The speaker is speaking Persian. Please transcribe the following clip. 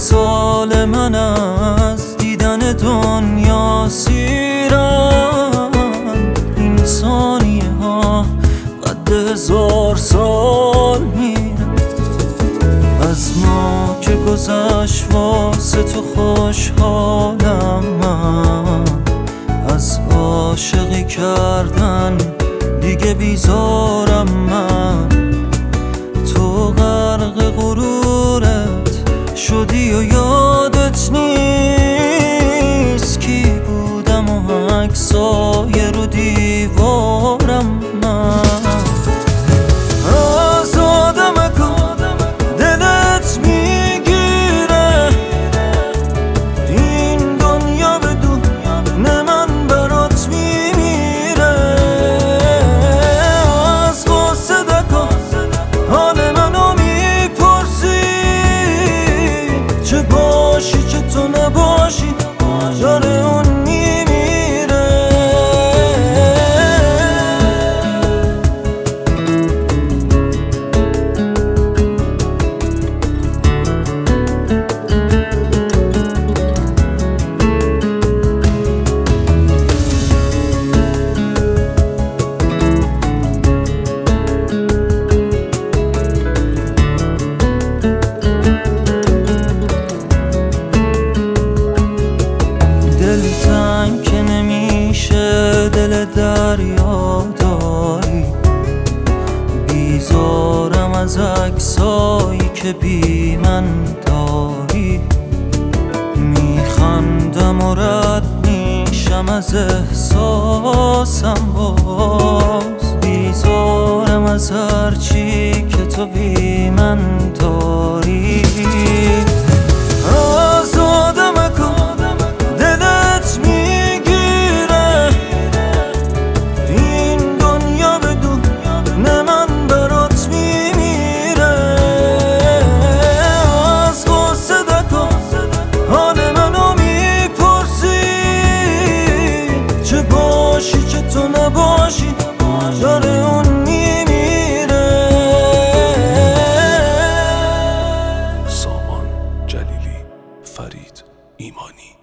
سال من از دیدن دنیا سیرن. این ثانیه ها قد 1000 سال میره. از ما که گذشت واسه تو خوشحالم من، از عاشقی کردن دیگه بیزارم من. تو غرق غرورت شدی و یادت نیست کی بودم و عکسای رو دیوارم من. جان اون میمیره. دلتنگ که نمیشه دل دریا داری، بیزارم از عکسایی که بی من داری. میخندم و رد میشم از احساسم، باز بیزارم از هرچی که تو بی من داری. تو نباشی جان اون میمیره. سامان جلیلی، فرید ایمانی.